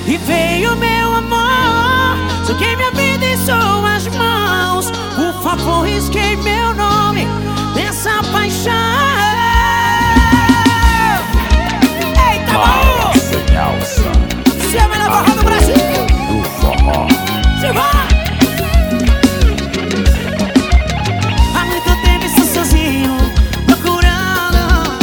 E veio meu amor, joguei minha vida em suas mãos. Por favor, risquei meu nome nessa paixão. Eita, baú! Sem alça. Se é a melhor forró do Brasil. Do forró. Se vai! Há muito tempo estou sozinho, procurando.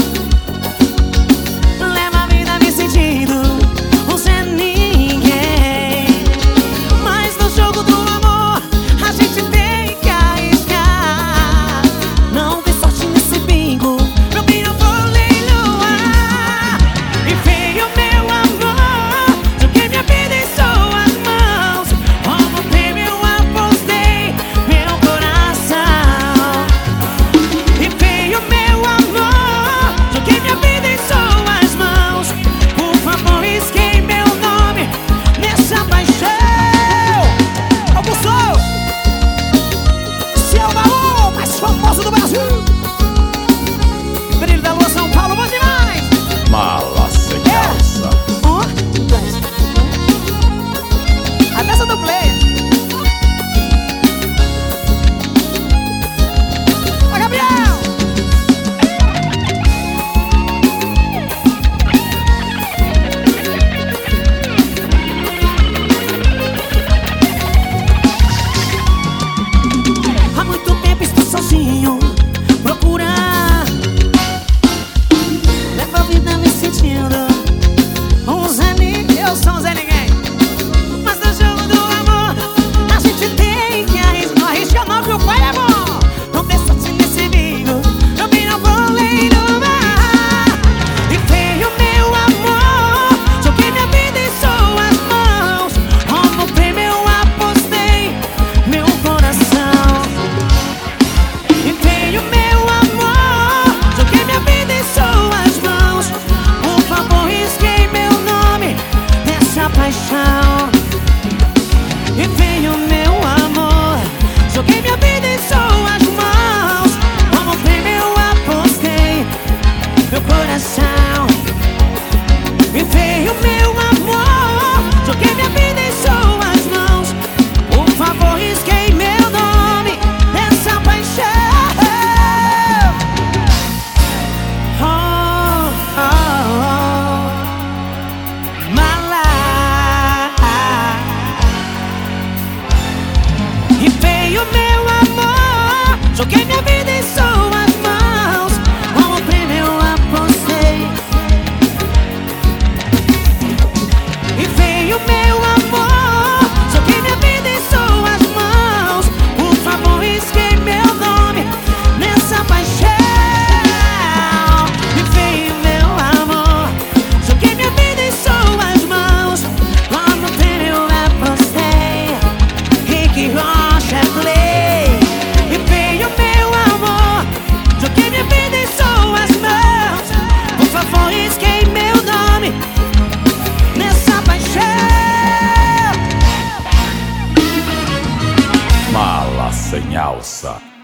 Levo a vida me sentindo um sem ninguém. Mas no jogo do amor a gente tem que arriscar. Não dê sorte nesse bingo, meu bem, eu vou leiloar. E veio meu amor, joguei minha vida em suas mãos. Como prêmio eu apostei meu coração. E veio meu amor, joguei minha vida em suas mãos. Por favor, risquei meu nome nessa paixão. Augusto, esse é o baú mais famoso do Brasil. Brilho da Lua, São Paulo, bom demais. Mala sem alça. Dois. A dança do player. Ó, Gabriel. Há muito tempo estou sozinho, procurar. Levo a vida me sentindo um Zé Ninguém. Eu sou um Zé Ninguém. Mas no jogo do amor a gente tem que arriscar. Não arrisca não, que o pai é bom. Não dê sorte nesse bingo, eu bem não vou leiloar. E veio meu amor, joguei minha vida em suas mãos. Como prêmio eu apostei meu coração. E veio meu amor, joguei minha vida em suas mãos. Por favor, risquei meu nome nessa paixão. E veio meu amor, joguei minha vida em suas mãos. Como prêmio eu apostei meu coração. E veio meu amor, joguei minha vida em suas mãos. Por favor, risquei meu nome nessa paixão. Oh, oh, oh. Mala. E veio meu amor, joguei minha vida em suas mãos. Como prêmio eu apostei. E veio meu amor, joguei minha vida em suas mãos. Por favor, risquei meu nome nessa paixão. E veio meu amor, joguei minha vida em suas mãos. Como prêmio eu apostei. Rick Rocha Play. E veio meu amor, joguei minha vida em suas mãos. Por favor, risquei meu nome nessa paixão. Mala sem alça.